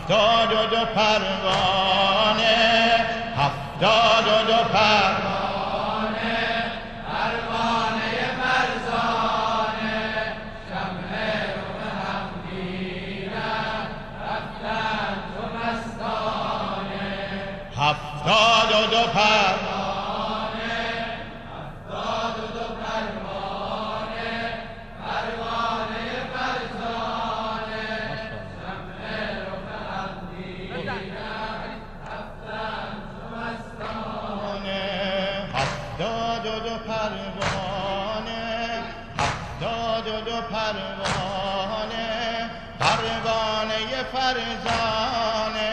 هفتاد و دو پروانه، هفتاد و دو پروانه، پروانه فرزانه، شمع رخ هم دیدن رفتن تو مستانه. هفتاد و دو پروانه، هفتاد و دو پروانه، پروانه فرزانه، شمع رخ هم دیدن رفتن تو مستانه. هفتاد و دو پروانه، هفتاد و دو پروانه، پروانه فرزانه،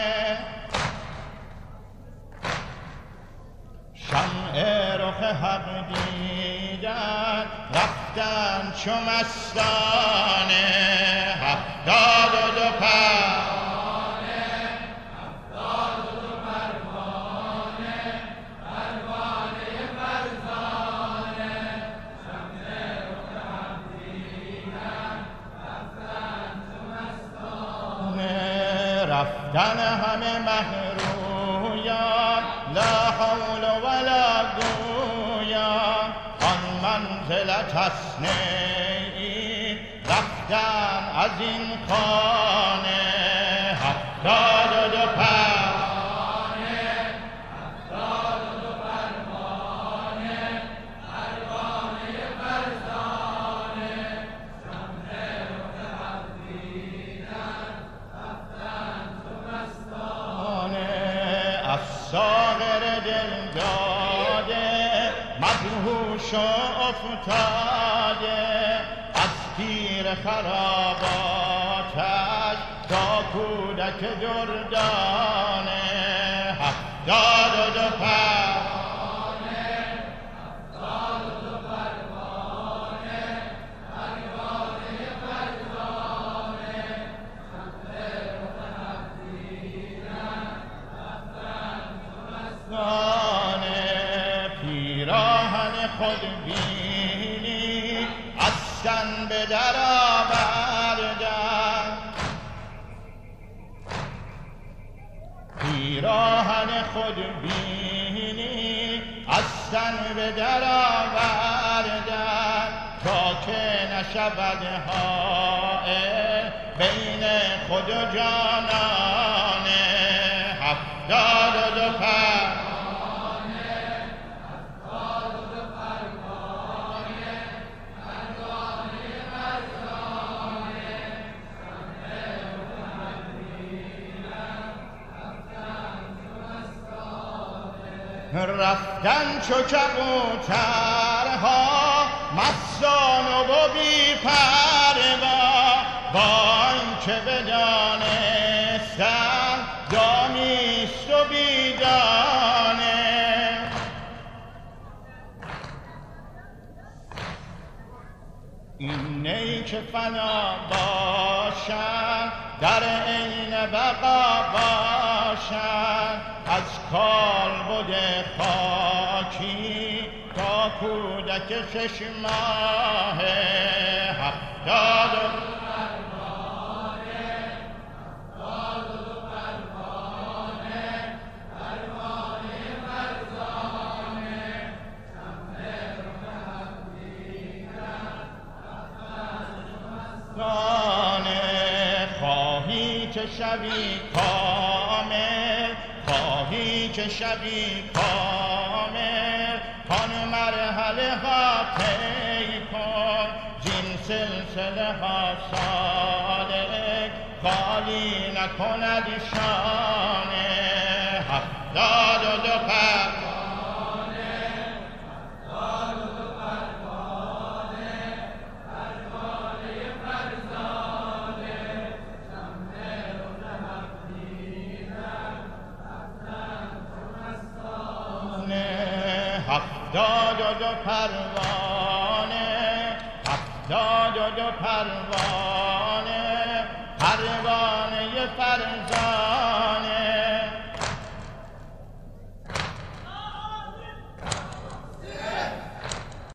شمع رخ حق دیدن رفتن چو مستانه. هفتاد و دو پروانه، هفتاد و دو پروانه، پروانه فرزانه، شمع رخ حق دیدن رفتن چو مستانه. رفتن همه مهرویان لا حول ولا گویان، آن منزلت است نیی رفتن از این خانه. هفتاد و دو پروانه، هفتاد و دو پروانه، پروانه فرزانه، شمع رخ حق دیدن رفتن چو مستانه. از ساغر دل داده مدهوش و افتاده، از پیر خراباتش تا کودک دردانه. هفتاد و دو پروانه، هفتاد و دو پروانه، پروانه فرزانه، شمع رخ حق دیدن رفتن چو مستانه. پیراهن خود بینی از تن به در آوردن، پیراهن خود بینی از تن به در آوردن، تا که نشود حائل بین خود و جانانه. هفتاد و دو پروانه، هفتاد و دو پروانه، پروانه فرزانه، شمع رخ حق دیدن رفتن چو مستانه. رفتن چو کبوترها مستان و بی پروا، با آنکه بدانستند دامیست و بیدانه. این نی که فنا باشند در عین بقا باشند، از کالبد خاکی تا کودک 6 ماهه. هفتاد و دو پروانه، هفتاد و دو پروانه، پروانه فرزانه، شمع رخ حق دیدن رفتن چو مستانه. خواهی که شوی کامل، خواهی که شوی کامل، کان مرحله ها طی کن، زین سلسله ها سالک خالی نکند شانه. هفتاد و دو پروانه، هفتاد و دو پروانه، پروانه فرزانه، شمع رخ حق دیدن رفتن چو مستانه. هفتاد و دو پروانه، هفتاد و دو پروانه، پروانه فرزانه،